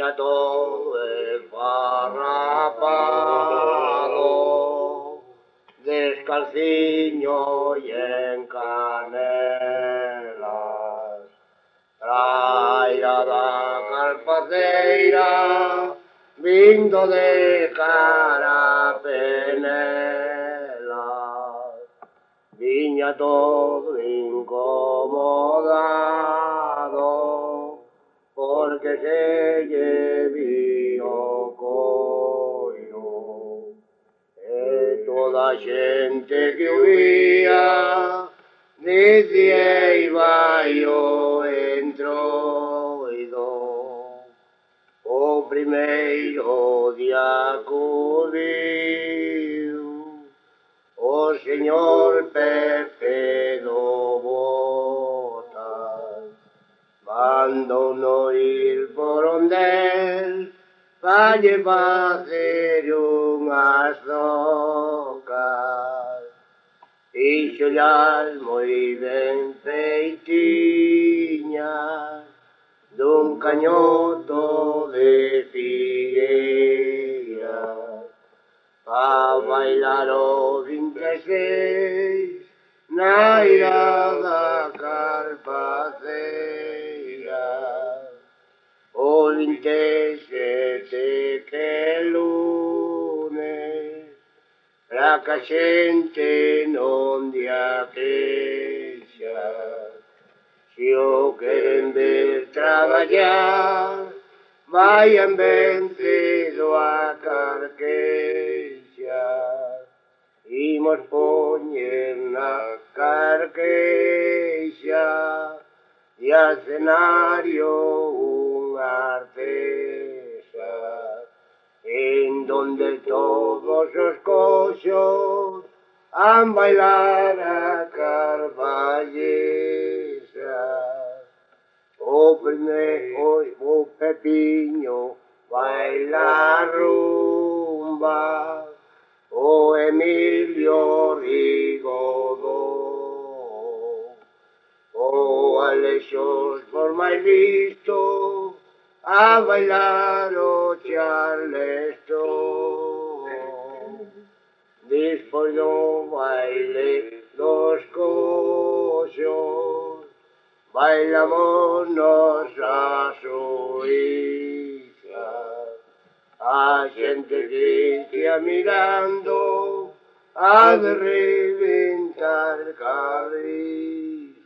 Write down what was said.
Viña todo esfarrapado, descalciño y en canelas. Traira da carpaceira, vindo de Carapenelas. Viña todo incomodado, porque se lle vio coiro. E toda a xente que o vía dicía vai o entroido. O primeiro día acudiu o señor Pepe do Botas, mandou-no ir por onde el valle facer unhas docas. Fixollas moi ben feitiñas dun cañoto de figueira, a bailar o 26 na irada carpaceira. O 27 que lunes, pra que a xente non dia queixa. Si o queren ver traballar, vayan ben cedo a Carqueixa. Imos poñer na Carqueixa e a escenario unha artesa, en donde todos os coxos han bailar a carballesa. O Pepiño baila rumba, o Emilio Rigodó, o Alexos por máis listo a bailar o charleston. Despois do baile dos coxos, bailamos nos a Suiza. A xente que ia mirando a de reventar cabeza.